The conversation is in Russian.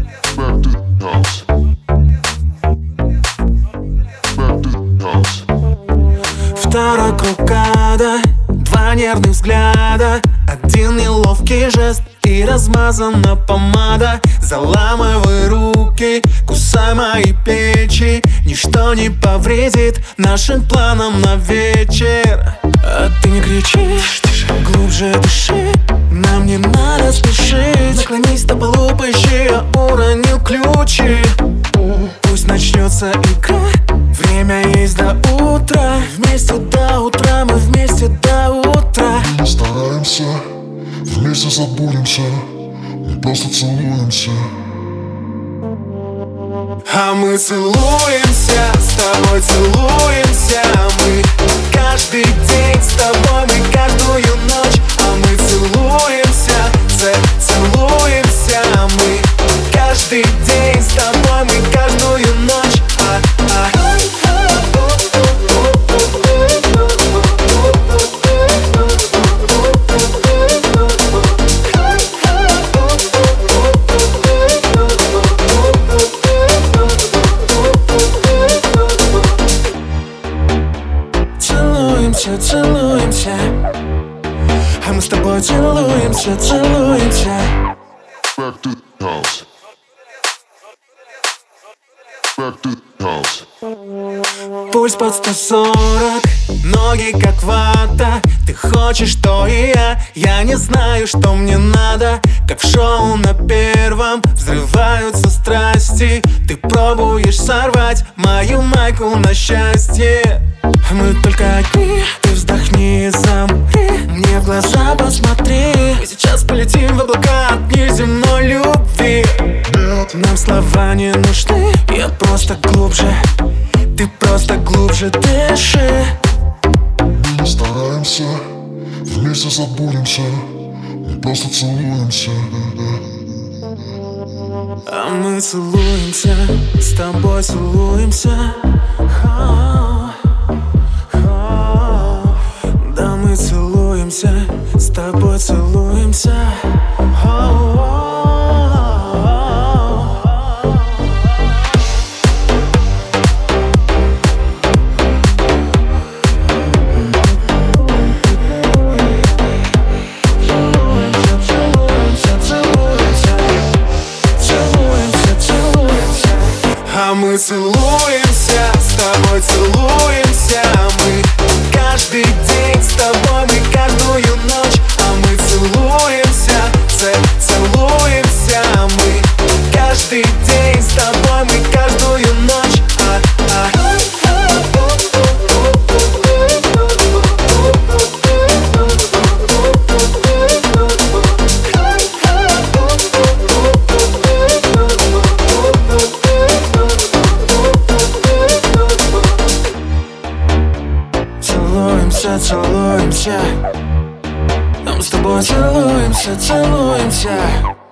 Back to the house. Back to the house. Второй круг ада, два нервных взгляда, один неловкий жест и размазана помада. Заламывай руки, кусай мои плечи, ничто не повредит нашим планам на вечер. А ты не кричи, глубже дыши, нам не надо спешить. Наклонись на полу, поищи, я уронил ключи. Пусть начнется игра, время есть до утра. Вместе до утра, мы вместе до утра. Мы стараемся, вместе забудемся, мы просто целуемся. А мы целуемся, с тобой целуемся. Мы каждый день с тобой, мы каждую ночь. А мы целуемся, целуемся. Мы каждый день с тобой, мы каждую ночь. Целуемся, а мы с тобой целуемся, целуемся. Back to the house. Back to the house. Пульс под 140, ноги как вата. Ты хочешь, что и я не знаю, что мне надо. Как в шоу на первом взрываются страсти. Ты пробуешь сорвать мою майку на счастье. Мы только одни, ты вздохни и замри, мне в глаза посмотри. Мы сейчас полетим в облака от неземной любви. Нам слова не нужны, я просто глубже, ты просто глубже дыши. Мы стараемся, вместе забудемся, мы просто целуемся. А мы целуемся, с тобой целуемся. Да, мы целуемся, с тобой целуемся. А мы целуемся, с тобой целуемся. Мы каждый день с тобой, мы каждую ночь. А мы целуемся, целуемся. Мы каждый день с тобой, мы каждую ночь. Целуемся, мы с тобой целуемся, целуемся.